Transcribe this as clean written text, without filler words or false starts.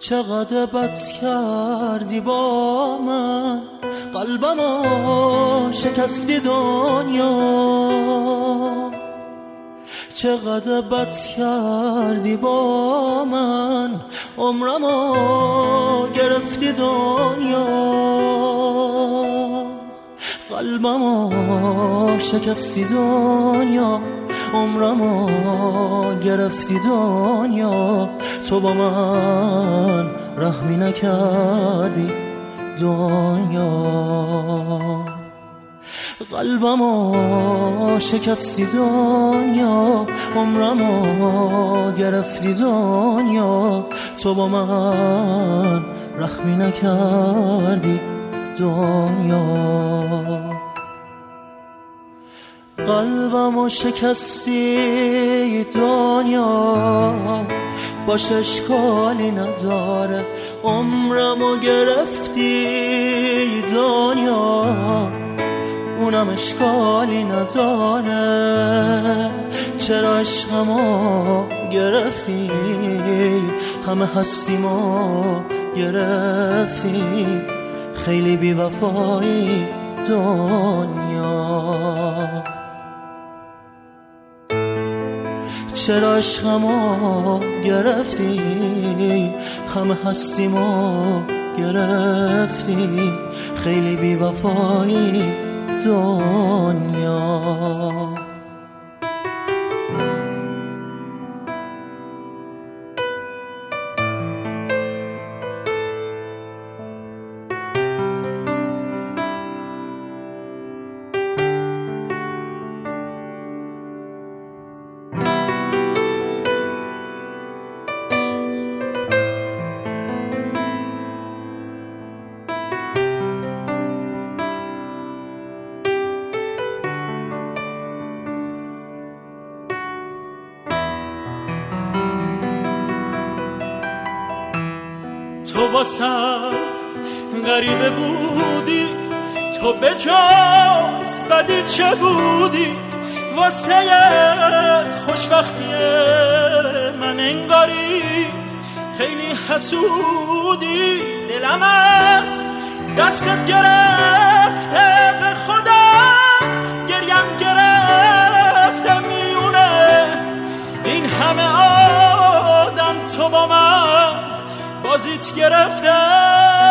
چقدر بد کردی با من، قلبمو شکستی دنیا. چقدر بد کردی با من، عمرمو گرفتی دنیا. قلبمو شکستی دنیا، عمرمو گرفتی دنیا. تو با من رحمی نکردی دنیا. قلبمو شکستی دنیا، عمرمو گرفتی دنیا. تو با من رحمی نکردی دنیا. قلبمو شکستی دنیا، باش اشکالی نداره. عمرمو گرفتی دنیا، اونم اشکالی نداره. چرا عشقمو گرفتی، همه هستیمو گرفتی. خیلی بی وفایی دنیا. چرا عشقمو گرفتی، همه هستیمو گرفتی. خیلی بی وفایی دنیا. تو واسم غریبه بودی، تو به جز بدی چه بودی. واسه خوشبختی من انگاری خیلی حسودی. دلم از دستت گرفته، به خودم گریم گرفته. میونه این همه آدم، تو با من بازیت گرفته.